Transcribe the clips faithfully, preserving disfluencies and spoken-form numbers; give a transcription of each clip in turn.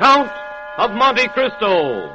Count of Monte Cristo.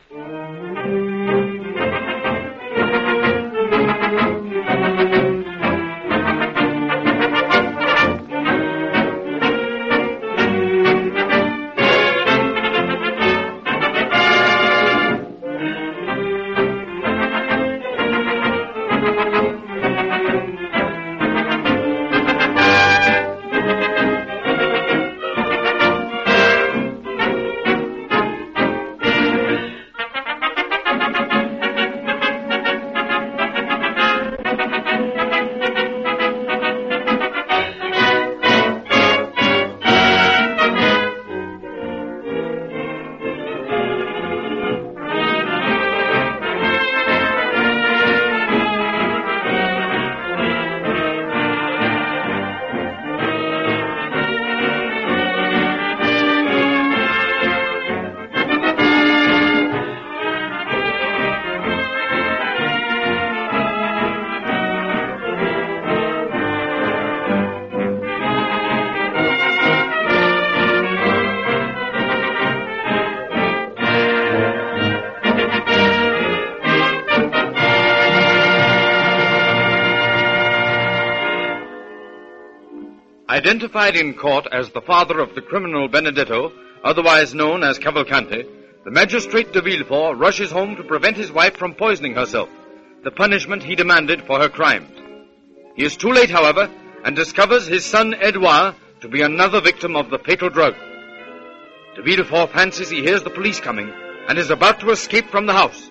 Identified in court as the father of the criminal Benedetto, otherwise known as Cavalcanti, the magistrate de Villefort rushes home to prevent his wife from poisoning herself, the punishment he demanded for her crimes. He is too late, however, and discovers his son Edouard to be another victim of the fatal drug. De Villefort fancies he hears the police coming and is about to escape from the house.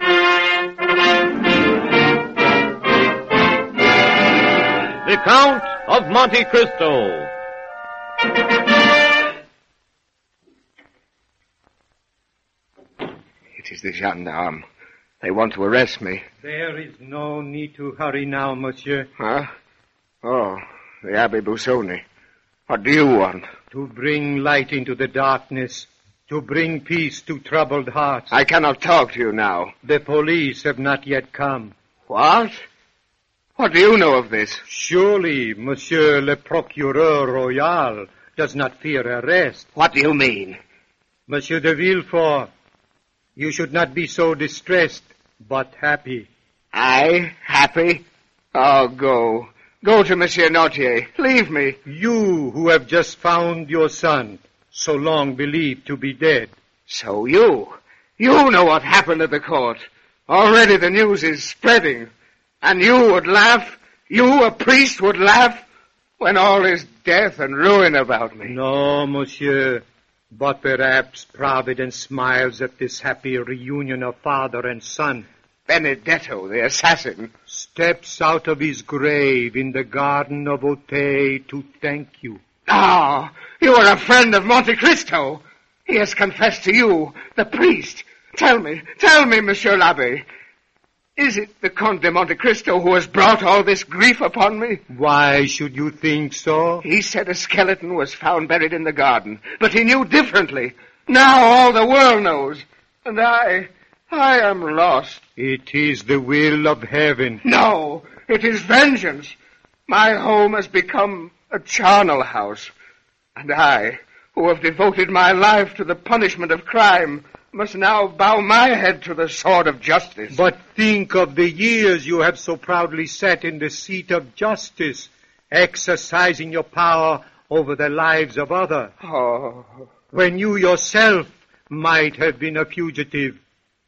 The Count of Monte Cristo. It is the gendarme. They want to arrest me. There is no need to hurry now, monsieur. Huh? Oh, the Abbe Busoni. What do you want? To bring light into the darkness. To bring peace to troubled hearts. I cannot talk to you now. The police have not yet come. What? What do you know of this? Surely, Monsieur le Procureur Royal does not fear arrest. What do you mean? Monsieur de Villefort, you should not be so distressed, but happy. I? Happy? Oh, go. Go to Monsieur Noirtier. Leave me. You who have just found your son, so long believed to be dead. So you? You know what happened at the court. Already the news is spreading. And you would laugh? You, a priest, would laugh when all is death and ruin about me? No, monsieur. But perhaps Providence smiles at this happy reunion of father and son. Benedetto, the assassin, steps out of his grave in the garden of Auteuil to thank you. Ah, oh, you are a friend of Monte Cristo. He has confessed to you, the priest. Tell me, tell me, Monsieur l'Abbé. Is it the Comte de Monte Cristo who has brought all this grief upon me? Why should you think so? He said a skeleton was found buried in the garden, but he knew differently. Now all the world knows. And I, I am lost. It is the will of heaven. No, it is vengeance. My home has become a charnel house. And I, who have devoted my life to the punishment of crime, must now bow my head to the sword of justice. But think of the years you have so proudly sat in the seat of justice, exercising your power over the lives of others. Oh. When you yourself might have been a fugitive.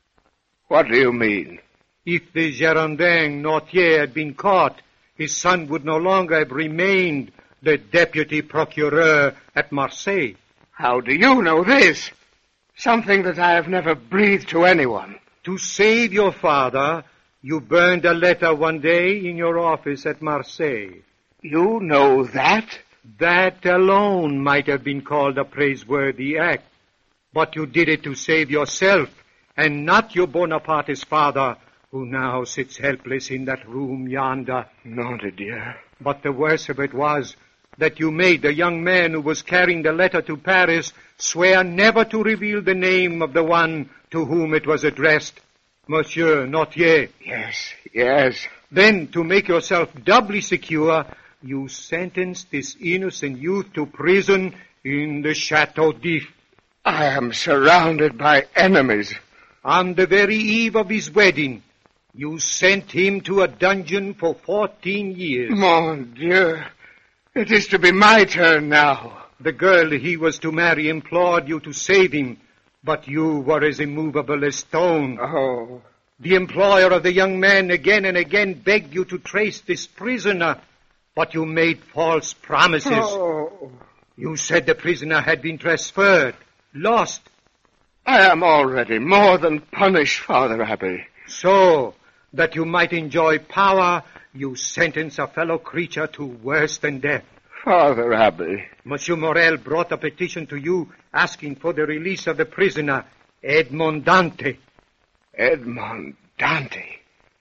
What do you mean? If the Girondin Noirtier had been caught, his son would no longer have remained the deputy procureur at Marseille. How do you know this? Something that I have never breathed to anyone. To save your father, you burned a letter one day in your office at Marseille. You know that? That alone might have been called a praiseworthy act. But you did it to save yourself, and not your Bonapartist father, who now sits helpless in that room yonder. Nom de Dieu. But the worst of it was that you made the young man who was carrying the letter to Paris swear never to reveal the name of the one to whom it was addressed, Monsieur Noirtier. Yes, yes. Then, to make yourself doubly secure, you sentenced this innocent youth to prison in the Chateau d'If. I am surrounded by enemies. On the very eve of his wedding, you sent him to a dungeon for fourteen years. Mon Dieu, it is to be my turn now. The girl he was to marry implored you to save him, but you were as immovable as stone. Oh. The employer of the young man again and again begged you to trace this prisoner, but you made false promises. Oh. You said the prisoner had been transferred, lost. I am already more than punished, Father Abbé. So, that you might enjoy power, you sentence a fellow creature to worse than death. Father Abbé. Monsieur Morel brought a petition to you asking for the release of the prisoner, Edmond Dantès. Edmond Dantès.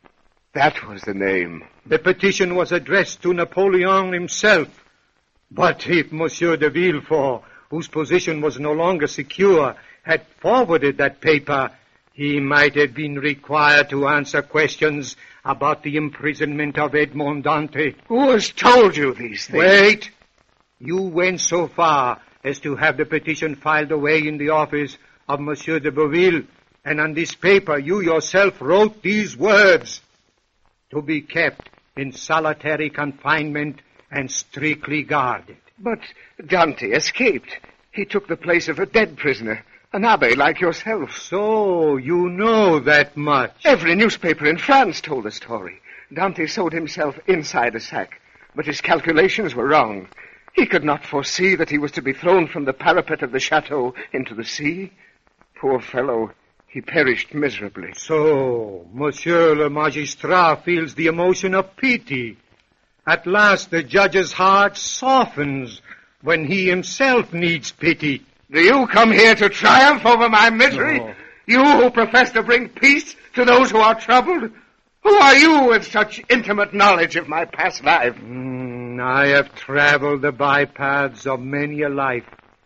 That was the name. The petition was addressed to Napoleon himself. But if Monsieur de Villefort, whose position was no longer secure, had forwarded that paper, he might have been required to answer questions about the imprisonment of Edmond Dantès. Who has told you these things? Wait! You went so far as to have the petition filed away in the office of Monsieur de Beauville, and on this paper you yourself wrote these words: to be kept in solitary confinement and strictly guarded. But Dantès escaped. He took the place of a dead prisoner, an abbé like yourself. So you know that much. Every newspaper in France told the story. Dantès sewed himself inside a sack, but his calculations were wrong. He could not foresee that he was to be thrown from the parapet of the chateau into the sea. Poor fellow, he perished miserably. So, Monsieur le Magistrat feels the emotion of pity. At last the judge's heart softens when he himself needs pity. Do you come here to triumph over my misery? No. You who profess to bring peace to those who are troubled? Who are you with such intimate knowledge of my past life? Mm, I have traveled the bypaths of many a life.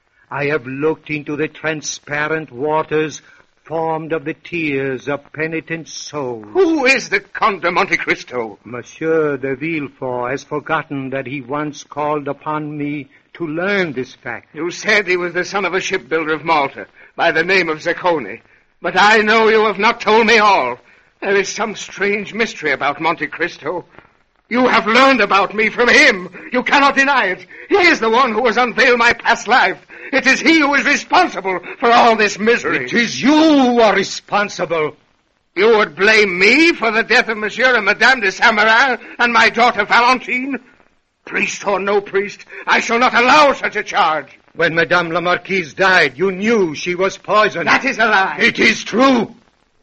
I have looked into the transparent waters formed of the tears of penitent souls. Who is the Comte de Monte Cristo? Monsieur de Villefort has forgotten that he once called upon me to learn this fact. You said he was the son of a shipbuilder of Malta, by the name of Zaccone. But I know you have not told me all. There is some strange mystery about Monte Cristo. You have learned about me from him. You cannot deny it. He is the one who has unveiled my past life. It is he who is responsible for all this misery. It is you who are responsible. You would blame me for the death of Monsieur and Madame de Saint-Méran and my daughter Valentine? Priest or no priest, I shall not allow such a charge. When Madame la Marquise died, you knew she was poisoned. That is a lie. It is true.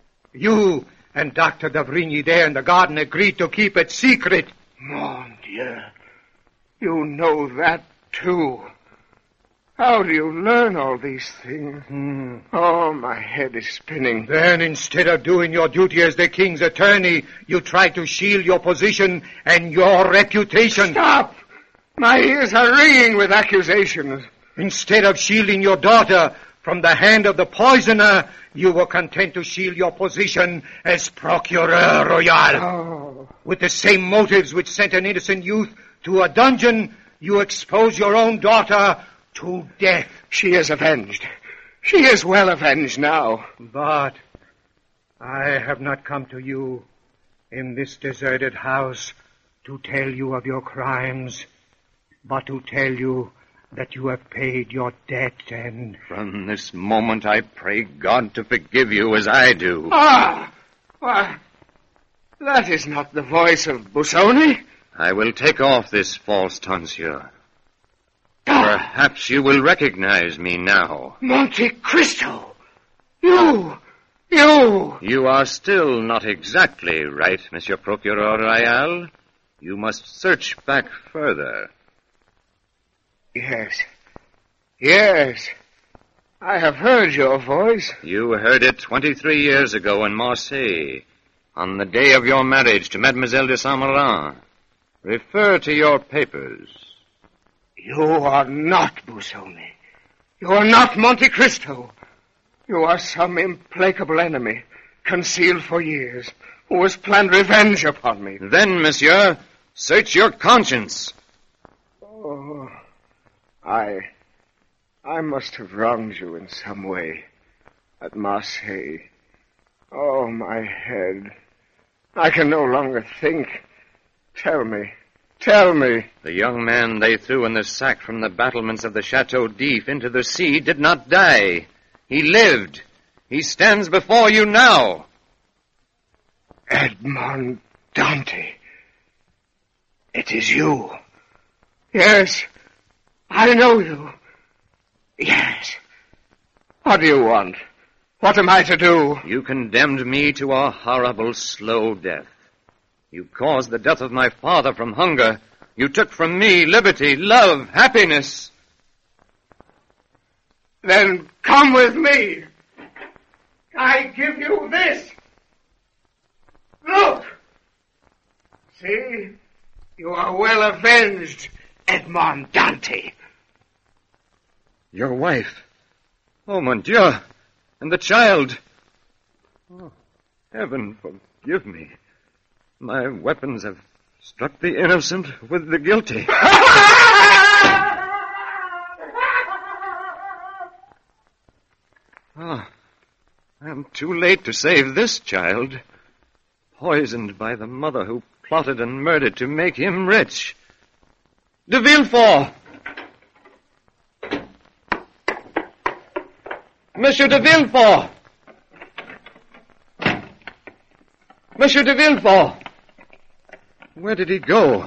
You and Doctor d'Avrigny there in the garden agreed to keep it secret. Mon Dieu. You know that, too. How do you learn all these things? Hmm. Oh, my head is spinning. Then, instead of doing your duty as the king's attorney, you tried to shield your position and your reputation. Stop! My ears are ringing with accusations. Instead of shielding your daughter from the hand of the poisoner, you were content to shield your position as Procureur Royal. Oh. With the same motives which sent an innocent youth to a dungeon, you expose your own daughter to death. She is avenged. She is well avenged now. But I have not come to you in this deserted house to tell you of your crimes, but to tell you that you have paid your debt and... From this moment I pray God to forgive you as I do. Ah! Why, that is not the voice of Busoni. I will take off this false tonsure. Perhaps you will recognize me now. Monte Cristo! You! You! You are still not exactly right, Monsieur Procureur Royal. You must search back further. Yes. Yes. I have heard your voice. You heard it twenty-three years ago in Marseille, on the day of your marriage to Mademoiselle de Saint-Méran. Refer to your papers. You are not Busoni. You are not Monte Cristo. You are some implacable enemy, concealed for years, who has planned revenge upon me. Then, monsieur, search your conscience. Oh, I... I must have wronged you in some way at Marseille. Oh, my head. I can no longer think. Tell me. Tell me. The young man they threw in the sack from the battlements of the Chateau d'If into the sea did not die. He lived. He stands before you now. Edmond Dantès. It is you. Yes. I know you. Yes. What do you want? What am I to do? You condemned me to a horrible, slow death. You caused the death of my father from hunger. You took from me liberty, love, happiness. Then come with me. I give you this. Look. See? You are well avenged, Edmond Dantès. Your wife. Oh, mon Dieu. And the child. Oh, heaven forgive me. My weapons have struck the innocent with the guilty. Ah, I'm too late to save this child. Poisoned by the mother who plotted and murdered to make him rich. De Villefort! Monsieur de Villefort! Monsieur de Villefort! Where did he go?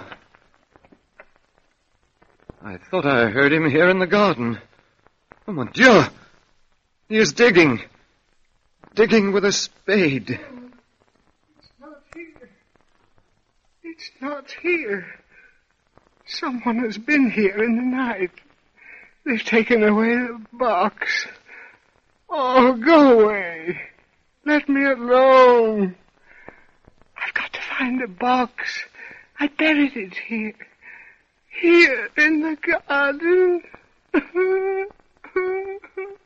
I thought I heard him here in the garden. Oh, mon Dieu! He is digging. Digging with a spade. It's not here. It's not here. Someone has been here in the night. They've taken away the box. Oh, go away. Let me alone. I've got to find the box. I buried it here. Here in the garden.